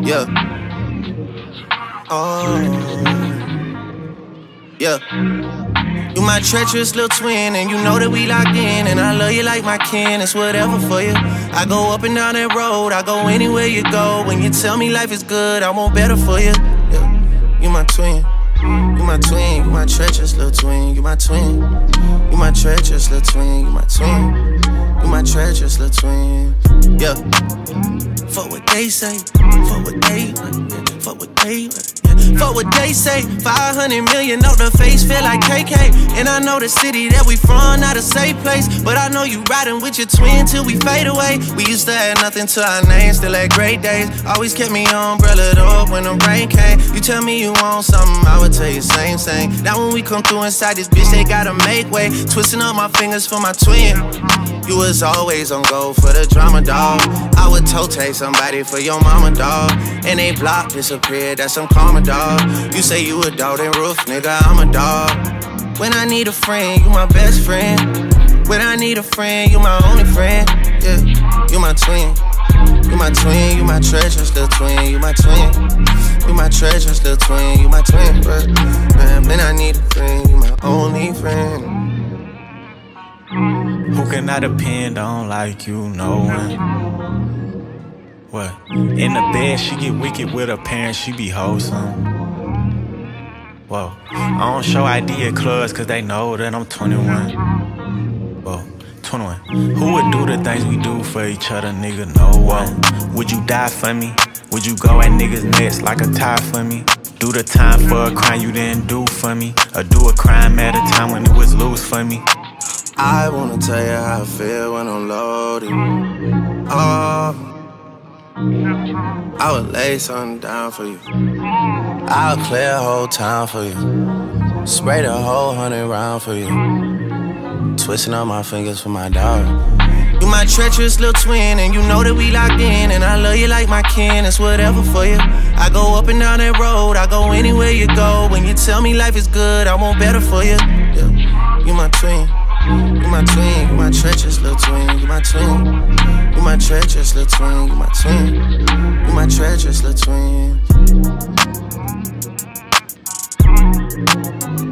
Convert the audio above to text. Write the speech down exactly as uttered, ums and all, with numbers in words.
Yeah. Oh. Yeah. You my treacherous little twin, and you know that we locked in. And I love you like my kin, it's whatever for you. I go up and down that road, I go anywhere you go. When you tell me life is good, I want better for you. Yeah. You my twin, you my twin, you my treacherous little twin. You my twin, you my treacherous little twin. You my twin, you my treacherous little twin. Yeah. Fuck what they say, fuck what they, fuck what they, fuck what they say. Five hundred million on the face, feel like K K. And I know the city that we from, not a safe place. But I know you riding with your twin till we fade away. We used to have nothing to our name, still had great days. Always kept me umbrellaed up when the rain came. You tell me you want something, I would tell you same, same. Now when we come through inside this bitch, they gotta make way. Twisting up my fingers for my twin. You was always on go for the drama, dog. I would toe take somebody for your mama, dog. And they block disappeared, that's some karma, dog. You say you a dog, then roof, nigga, I'm a dog. When I need a friend, you my best friend. When I need a friend, you my only friend. Yeah, you my twin. You my twin, you my treacherous little twin. You my twin. You my treacherous little twin. You my twin, bro. Man, when I need a friend, you my only friend. Who can I depend on like you, no one? What? In the bed, she get wicked with her parents, she be wholesome. Whoa, I don't show I D at clubs cause they know that I'm twenty-one. Whoa, twenty-one. Who would do the things we do for each other, nigga? No one. Would you die for me? Would you go at niggas' necks like a tie for me? Do the time for a crime you didn't do for me? Or do a crime at a time when it was loose for me? I wanna tell you how I feel when I'm loaded. Oh, I would lay something down for you. I'll clear a whole town for you. Spray the whole hundred round for you. Twisting up my fingers for my dog. You my treacherous little twin, and you know that we locked in. And I love you like my kin, it's whatever for you. I go up and down that road, I go anywhere you go. When you tell me life is good, I want better for you. Yeah. You my twin. You my twin, you my treacherous little twin. You my twin, you my treacherous little twin. You my twin, you my treacherous little twin.